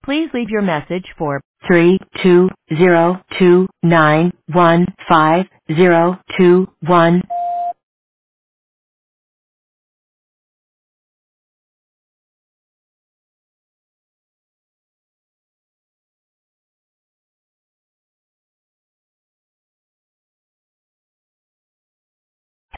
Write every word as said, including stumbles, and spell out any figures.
Please leave your message for three two zero two nine one five zero two one.